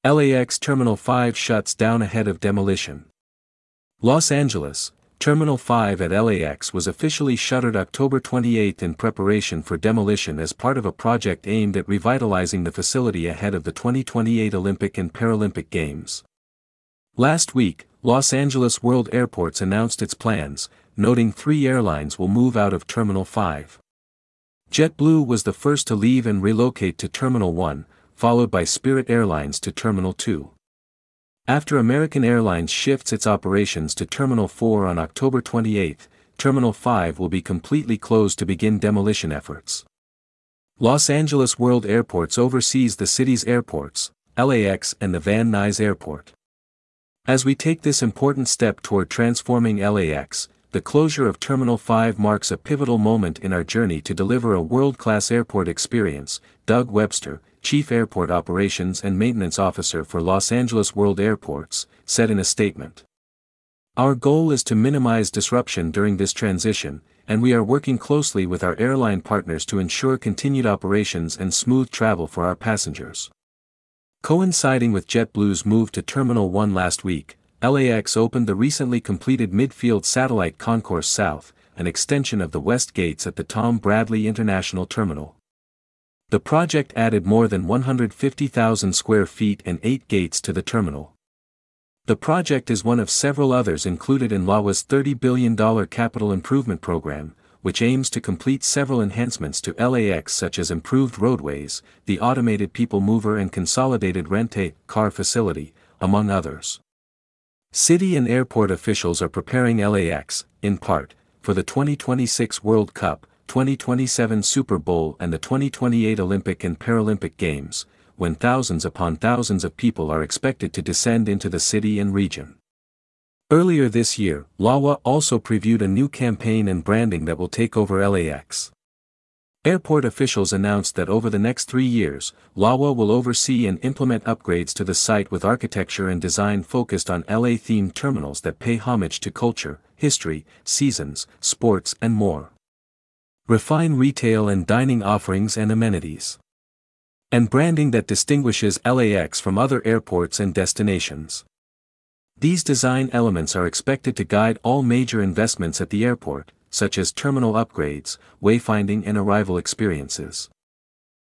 LAX Terminal 5 shuts down ahead of demolition. Los Angeles, Terminal 5 at LAX was officially shuttered October 28 in preparation for demolition as part of a project aimed at revitalizing the facility ahead of the 2028 Olympic and Paralympic Games. Last week, Los Angeles World Airports announced its plans, noting 3 airlines will move out of Terminal 5. JetBlue was the first to leave and relocate to Terminal 1, followed by Spirit Airlines to Terminal 2. After American Airlines shifts its operations to Terminal 4 on October 28, Terminal 5 will be completely closed to begin demolition efforts. Los Angeles World Airports oversees the city's airports, LAX and the Van Nuys Airport. As we take this important step toward transforming LAX, the closure of Terminal 5 marks a pivotal moment in our journey to deliver a world-class airport experience, Doug Webster, Chief Airport Operations and Maintenance Officer for Los Angeles World Airports, said in a statement. Our goal is to minimize disruption during this transition, and we are working closely with our airline partners to ensure continued operations and smooth travel for our passengers. Coinciding with JetBlue's move to Terminal 1 last week, LAX opened the recently completed Midfield Satellite Concourse South, an extension of the West Gates at the Tom Bradley International Terminal. The project added more than 150,000 square feet and 8 gates to the terminal. The project is one of several others included in LAWA's $30 billion capital improvement program, which aims to complete several enhancements to LAX such as improved roadways, the automated people mover and consolidated rent-a-car facility, among others. City and airport officials are preparing LAX, in part, for the 2026 World Cup, 2027 Super Bowl and the 2028 Olympic and Paralympic Games, when thousands upon thousands of people are expected to descend into the city and region. Earlier this year, LAWA also previewed a new campaign and branding that will take over LAX. Airport officials announced that over the next 3 years, LAWA will oversee and implement upgrades to the site with architecture and design focused on LA-themed terminals that pay homage to culture, history, seasons, sports and more. Refine retail and dining offerings and amenities. And branding that distinguishes LAX from other airports and destinations. These design elements are expected to guide all major investments at the airport, such as terminal upgrades, wayfinding and arrival experiences.